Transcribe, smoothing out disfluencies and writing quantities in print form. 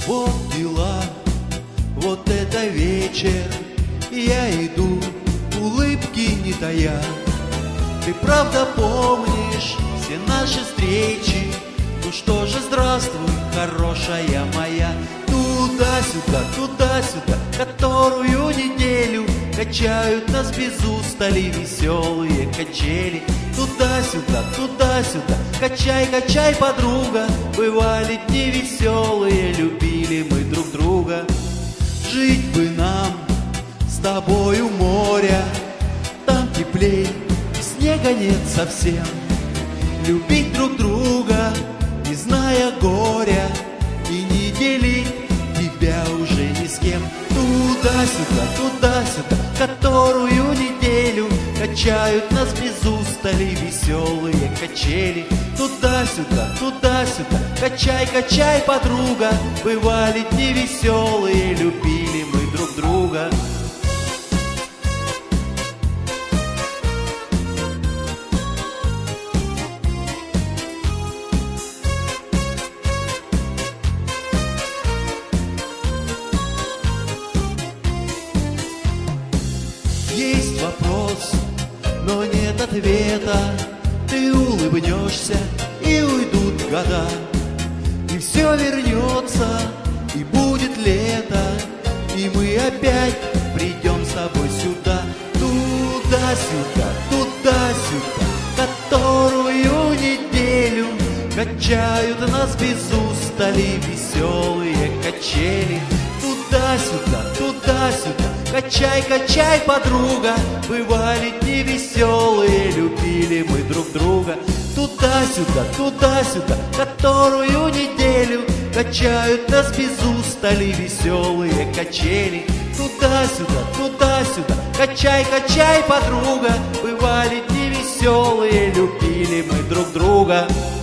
Вот дела, вот это вечер, я иду, улыбки не тая. Ты правда помнишь все наши встречи? Ну что же, здравствуй, хорошая моя. Туда-сюда, которую неделю качают нас без устали веселые качели. Туда-сюда, качай, качай, подруга. Бывали дни веселые, любили мы друг друга. Жить бы нам с тобой у моря, там теплей, снега нет совсем. Любить друг друга, не зная горя, и не делить тебя уже ни с кем. Туда-сюда, которую неделю качают нас без устали веселые качели. Туда-сюда, качай, качай, подруга. Бывали дни веселые, любили мы друг друга. Есть вопрос, но нет ответа. Ты улыбнешься, и уйдут года, и все вернется, и будет лето, и мы опять придем с тобой сюда. Туда-сюда, которую неделю качают нас без устали веселые качели. Туда-сюда, качай, качай, подруга. Бывали дни веселые, любили мы друг друга. Туда-сюда, которую неделю качают нас без устали веселые качели. Туда-сюда, качай, качай, подруга. Бывали дни веселые, любили мы друг друга.